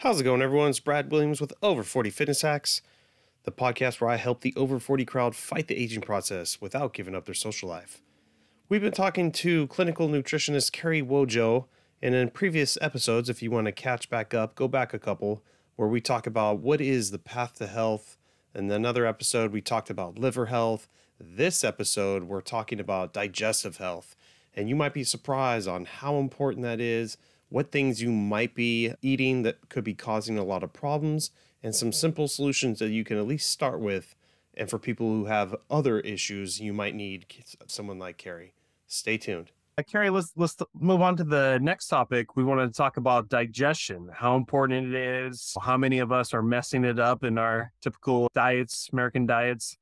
How's it going, everyone? It's Brad Williams with Over 40 Fitness Hacks, the podcast where I help the over 40 crowd fight the aging process without giving up their social life. We've been talking to clinical nutritionist Carrie Wojo, and in previous episodes, if you want to catch back up, go back a couple, where we talk about what is the path to health. In another episode, we talked about liver health. This episode, we're talking about digestive health, and you might be surprised on how important that is, what things you might be eating that could be causing a lot of problems, and some simple solutions that you can at least start with. And for people who have other issues, you might need someone like Carrie. Stay tuned. Carrie, let's move on to the next topic. We want to talk about digestion, how important it is, how many of us are messing it up in our typical diets, American diets.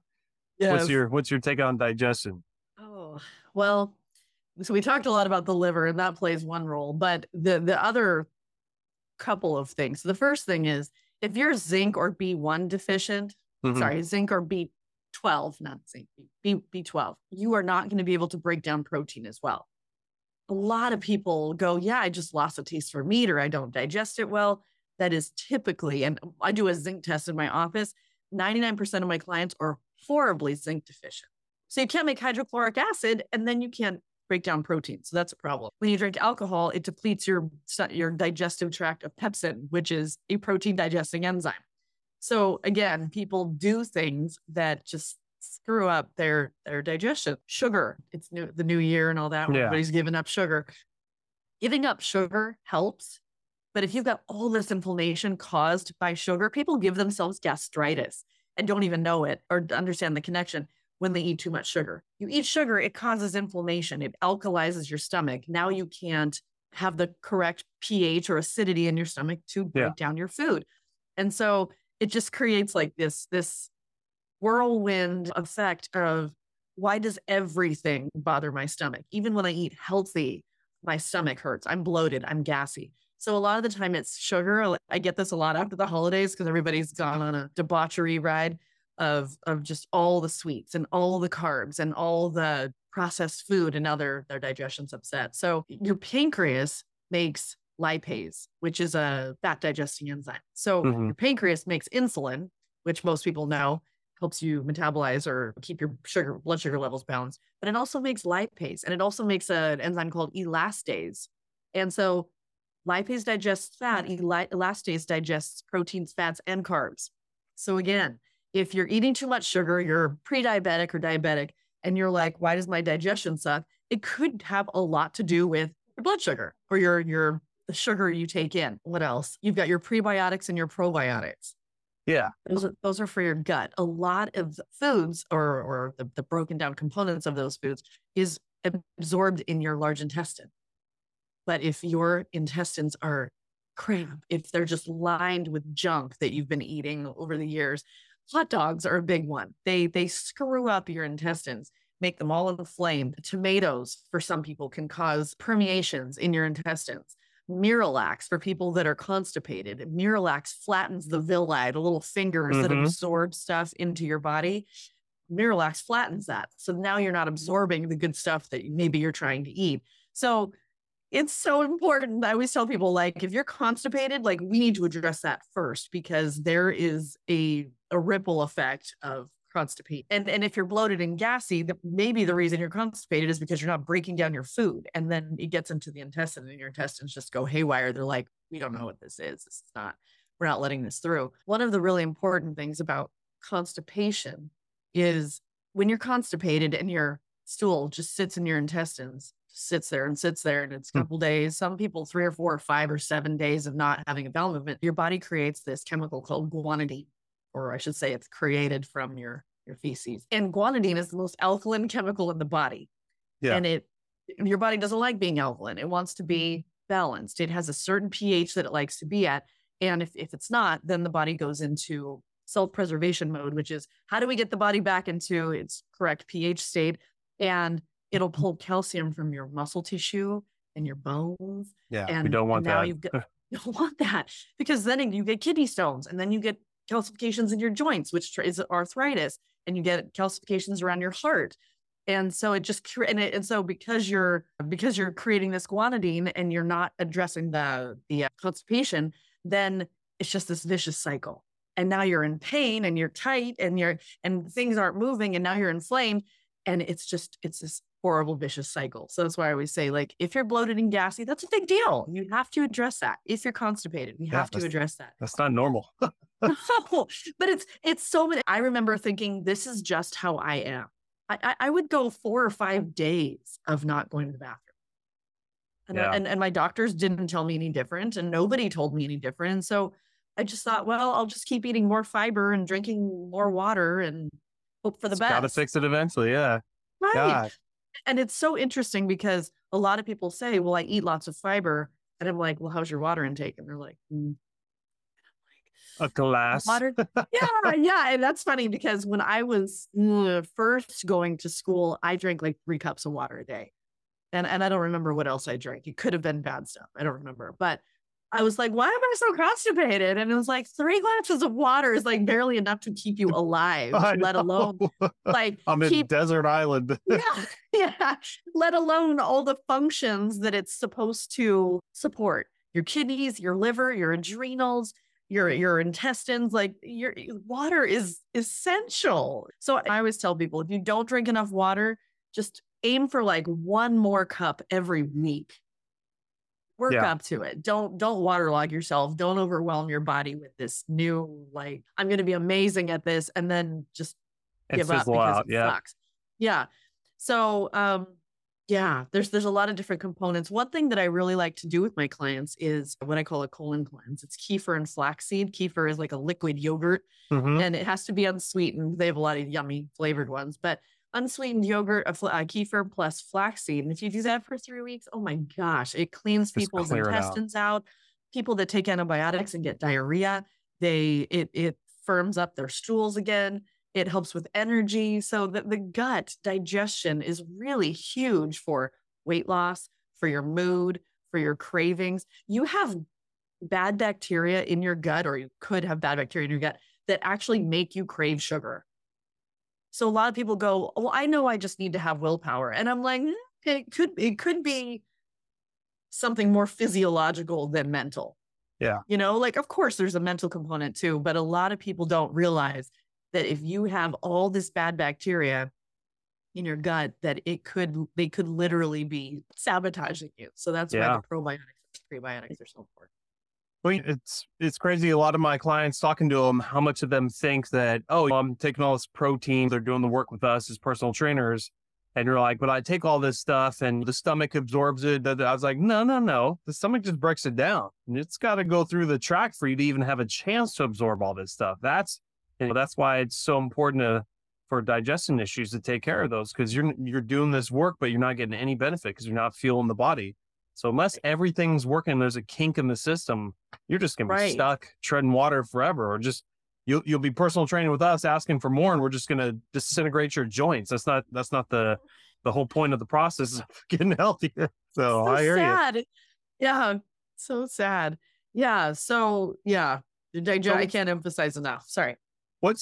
Yes. What's your take on digestion? Oh, well, so we talked a lot about the liver, and that plays one role, but the other couple of things. The first thing is, if you're zinc or B1 deficient, zinc or B12, not zinc, B12, you are not going to be able to break down protein as well. A lot of people go, yeah, I just lost a taste for meat, or I don't digest it well. That is typically, and I do a zinc test in my office, 99% of my clients are horribly zinc deficient. So you can't make hydrochloric acid, and then you can't break down protein. So that's a problem. When you drink alcohol, it depletes your digestive tract of pepsin, which is a protein digesting enzyme. So again, people do things that just screw up their digestion. Sugar, it's the new year and all that. Yeah. Everybody's giving up sugar. Giving up sugar helps. But if you've got all this inflammation caused by sugar, people give themselves gastritis and don't even know it or understand the connection when they eat too much sugar. You eat sugar, it causes inflammation. It alkalizes your stomach. Now you can't have the correct pH or acidity in your stomach to break down your food. And so it just creates like this whirlwind effect of, why does everything bother my stomach? Even when I eat healthy, my stomach hurts. I'm bloated. I'm gassy. So a lot of the time it's sugar. I get this a lot after the holidays because everybody's gone on a debauchery ride of just all the sweets and all the carbs and all the processed food, and now their digestion's upset. So your pancreas makes lipase, which is a fat digesting enzyme. So your pancreas makes insulin, which most people know helps you metabolize or keep your blood sugar levels balanced. But it also makes lipase, and it also makes an enzyme called elastase. And so lipase digests fat, elastase digests proteins, fats, and carbs. So again, if you're eating too much sugar, you're pre-diabetic or diabetic, and you're like, why does my digestion suck? It could have a lot to do with your blood sugar or the sugar you take in. What else? You've got your prebiotics and your probiotics. Yeah. Those are for your gut. A lot of foods or the broken down components of those foods is absorbed in your large intestine. But if your intestines are cramped, if they're just lined with junk that you've been eating over the years, hot dogs are a big one. They screw up your intestines, make them all inflamed. Tomatoes, for some people, can cause permeations in your intestines. Miralax, for people that are constipated. Miralax flattens the villi, the little fingers that absorb stuff into your body. Miralax flattens that. So now you're not absorbing the good stuff that maybe you're trying to eat. So it's so important. I always tell people, like, if you're constipated, like, we need to address that first, because there is a ripple effect of constipation. And if you're bloated and gassy, maybe the reason you're constipated is because you're not breaking down your food. And then it gets into the intestine, and your intestines just go haywire. They're like, we don't know what this is. We're not letting this through. One of the really important things about constipation is when you're constipated and your stool just sits in your intestines, sits there, and it's a couple days, some people 3 or 4 or 5 or 7 days of not having a bowel movement, your body creates this chemical called guanidine, or I should say it's created from your feces. And guanidine is the most alkaline chemical in the body. Yeah. And your body doesn't like being alkaline. It wants to be balanced. It has a certain pH that it likes to be at. And if it's not, then the body goes into self-preservation mode, which is, how do we get the body back into its correct pH state? And it'll pull calcium from your muscle tissue and your bones. Yeah, and we don't want that. You don't want that, because then you get kidney stones, and then you get calcifications in your joints, which is arthritis, and you get calcifications around your heart. And so it just, and so because you're creating this guanidine and you're not addressing the constipation, then it's just this vicious cycle. And now you're in pain and you're tight and things aren't moving and now you're inflamed. And it's this horrible vicious cycle. So that's why I always say, like, if you're bloated and gassy, that's a big deal. You have to address that. If you're constipated, you have to address that. That's not normal. No, but it's so many. I remember thinking, this is just how I am. I would go 4 or 5 days of not going to the bathroom. And my doctors didn't tell me any different, and nobody told me any different. So I just thought, well, I'll just keep eating more fiber and drinking more water and hope for the best. Got to fix it eventually. Yeah. Right. God. And it's so interesting because a lot of people say, well, I eat lots of fiber. And I'm like, well, how's your water intake? And they're like, a glass. Water. Yeah. And that's funny because when I was first going to school, I drank like 3 cups of water a day. And I don't remember what else I drank. It could have been bad stuff. I don't remember. But I was like, why am I so constipated? And it was like 3 glasses of water is like barely enough to keep you alive, let alone like I'm in desert island. Yeah. Let alone all the functions that it's supposed to support. Your kidneys, your liver, your adrenals, your intestines. Like your water is essential. So I always tell people, if you don't drink enough water, just aim for like 1 more cup every week. Work up to it. Don't waterlog yourself. Don't overwhelm your body with this new, like, I'm going to be amazing at this. And then just give up because it sucks. Yeah. So, there's a lot of different components. One thing that I really like to do with my clients is what I call a colon cleanse. It's kefir and flaxseed. Kefir is like a liquid yogurt and it has to be unsweetened. They have a lot of yummy flavored ones, but unsweetened yogurt, kefir plus flaxseed. And if you do that for 3 weeks, oh my gosh, it cleans people's intestines out. People that take antibiotics and get diarrhea, it firms up their stools again. It helps with energy. So the gut digestion is really huge for weight loss, for your mood, for your cravings. You have bad bacteria in your gut, or you could have bad bacteria in your gut that actually make you crave sugar. So a lot of people go, well, I know I just need to have willpower. And I'm like, it could be something more physiological than mental. Yeah. You know, like, of course there's a mental component too, but a lot of people don't realize that if you have all this bad bacteria in your gut, that they could literally be sabotaging you. So that's why the probiotics and prebiotics are so important. Well, it's crazy. A lot of my clients, talking to them, how much of them think that, oh, I'm taking all this protein, they're doing the work with us as personal trainers. And you're like, but I take all this stuff and the stomach absorbs it. I was like, no. The stomach just breaks it down. And it's got to go through the tract for you to even have a chance to absorb all this stuff. That's why it's so important for digestion issues to take care of those, because you're doing this work, but you're not getting any benefit because you're not fueling the body. So unless everything's working, there's a kink in the system, you're just going to be stuck treading water forever, or just you'll be personal training with us asking for more, and we're just going to disintegrate your joints. That's not the whole point of the process of getting healthy. So I hear you. Yeah. So sad. Yeah. So yeah. I can't emphasize enough. Sorry. What's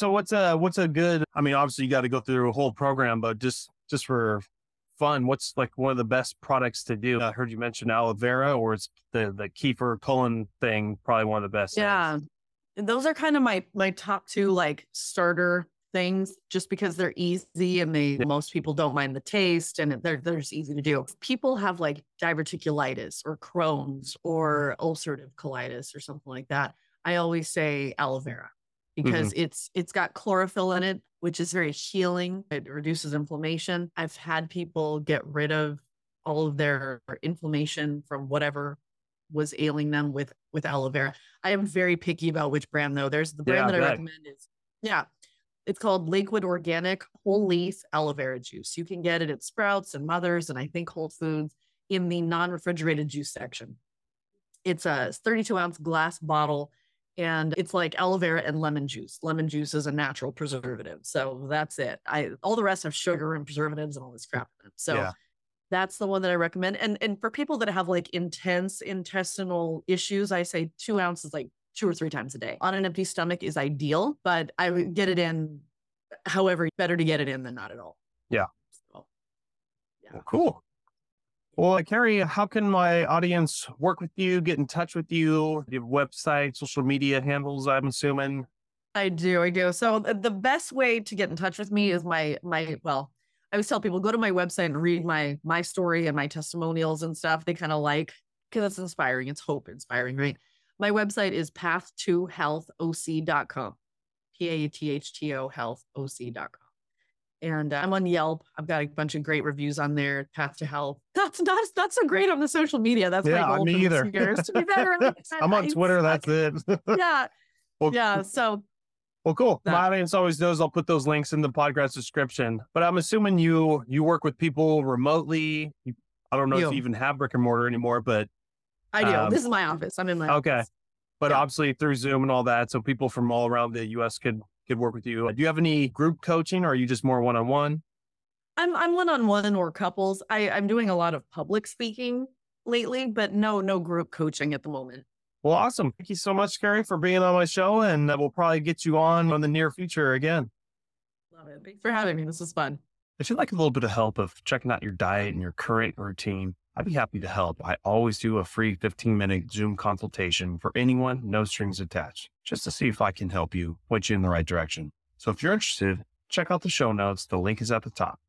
a good, I mean, obviously you got to go through a whole program, but just for fun, what's like one of the best products to do? I heard you mention aloe vera, or it's the kefir colon thing, probably one of the best. Yeah. Things. Those are kind of my top 2 like starter things, just because they're easy and most people don't mind the taste, and they're just easy to do. People have like diverticulitis or Crohn's or ulcerative colitis or something like that. I always say aloe vera, because it's got chlorophyll in it, which is very healing. It reduces inflammation. I've had people get rid of all of their inflammation from whatever was ailing them with aloe vera. I am very picky about which brand though. There's the brand that I recommend is, it's called Lakewood Organic Whole Leaf Aloe Vera Juice. You can get it at Sprouts and Mother's, and I think Whole Foods, in the non-refrigerated juice section. It's a 32-ounce glass bottle. And it's like aloe vera and lemon juice. Lemon juice is a natural preservative. So that's it. All the rest have sugar and preservatives and all this crap in it. So that's the one that I recommend. And for people that have like intense intestinal issues, I say 2 ounces, like 2 or 3 times a day on an empty stomach is ideal, but I would get it in, however, better to get it in than not at all. Yeah. So, Well, cool. Well, Carrie, how can my audience work with you, get in touch with you? Do you have a website, social media handles, I'm assuming? I do. So the best way to get in touch with me is well, I always tell people go to my website and read my story and my testimonials and stuff. They kind of like, because it's inspiring, it's hope inspiring, right? My website is path2healthoc.com, PATHTO healthoc.com. And I'm on Yelp. I've got a bunch of great reviews on there. Path to Health. That's not so great on the social media. That's my goal me either. to be better. I'm on Twitter. That's it. Yeah. Well, yeah. So. Well, cool. That. My audience always knows I'll put those links in the podcast description. But I'm assuming you work with people remotely. I don't know if you even have brick and mortar anymore, but I do. This is my office. I'm in my office. But obviously through Zoom and all that, so people from all around the U.S. could work with you. Do you have any group coaching, or are you just more one-on-one? I'm one-on-one or couples. I'm doing a lot of public speaking lately, but no group coaching at the moment. Well, awesome. Thank you so much, Carrie, for being on my show, and we'll probably get you on in the near future again. Love it. Thanks for having me. This is fun. If you'd like a little bit of help of checking out your diet and your current routine, I'd be happy to help. I always do a free 15-minute Zoom consultation for anyone, no strings attached, just to see if I can help you, point you in the right direction. So if you're interested, check out the show notes. The link is at the top.